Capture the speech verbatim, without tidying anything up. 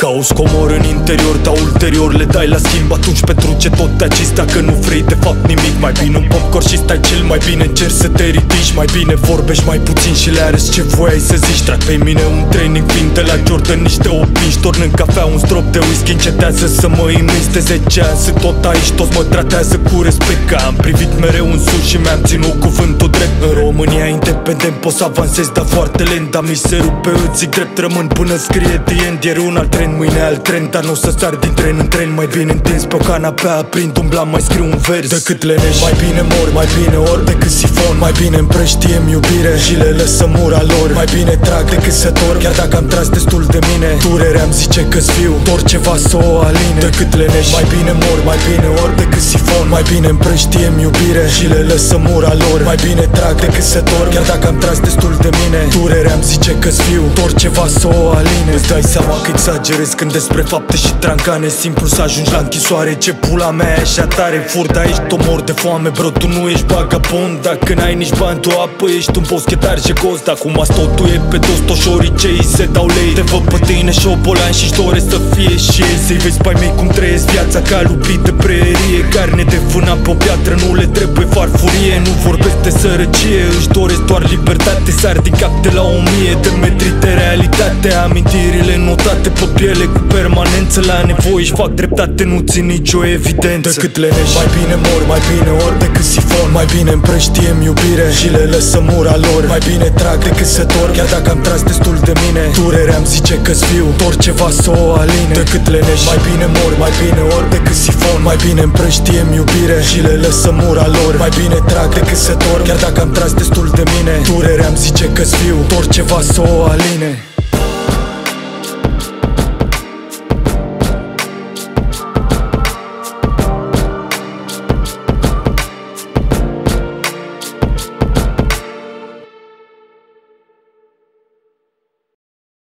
Cauți comor în interior, dar ulterior le dai la schimb. Atunci pentru ce tot te acizi dacă nu vrei de fapt nimic? Mai bine un popcorn și stai chill, mai bine încerci să te ridici. Mai bine vorbești mai puțin și le arăți ce voiai să zici. Trag pe mine un training vin de la Jordan, niște opinși, tornând cafea, un strop de whisky. Încetează să mă imiți de zece ani, sunt tot aici, toți mă tratează cu respect. Că am privit mereu în sus și mi-am ținut cuvântul drept. În România independent poți să avansezi, dar foarte lent. Dar mi se rupe, îți zic drept, rămân până scrie the end. Ieri un alt tren, mâine alt tren, dar nu o să sar din tren în tren. Mai bine întins pe o canapea, aprind un blan, mai scriu un vers decât lenești. Mai bine mor, mai bine ori decât sifon. Mai bine împrăștiem iubire și le lăsăm ura lor. Mai bine trag decât să dorm, chiar dacă am tras destul de mine. Durerea îmi zice că-s fiu, dor ceva să o aline decât lenești. Mai bine mor, mai bine ori decât sifon. Mai bine împrăștiem iubire și le lăsăm ura lor. Mai bine trag decât să dorm, chiar dacă am tras destul de mine. Durerea îmi zice că-s fiu, dor ceva să o aline. Îți dai seama că exagerez când despre fapte și trancane. Simplu să ajungi la închisoare, ce pula mea e așa tare. Fur de aici, tu mor de foame, bro, tu nu ești vagabond. Dacă n-ai nici bani, tu apă, ești un boschetar și cost. Acum totul e pe toți toșorii ce îi se dau lei. Te văd pe tine șobolan și-și doresc să fie și ei. Să-i vezi pe-ai mei cum trăiesc viața ca lupi de prerie. Carne de vânat pe o piatră, nu le trebuie farfurie. Nu vorbesc de sărăcie, își doresc doar libertate. Sar din cap de la o mie de metri de realitate. Amintirile notate pe piele cu permanență. La nevoie își fac dreptate, nu țin nicio evidență decât lenești. Mai bine mor, mai bine ori decât sifon. Mai bine împrăștiem iubire și le lăsăm ura lor. Mai bine trag decât să dorm, chiar dacă am tras destul de mine. Durerea îmi zice că-s fiu, dor ceva să o aline decât lenești. Mai bine mor, mai bine ori decât sifon. Mai bine împrăștiem iubire și le lăsăm ura lor. Mai bine trag decât să dorm, chiar dacă am tras destul de mine. Durerea îmi zice că-s fiu, dor ceva să o aline.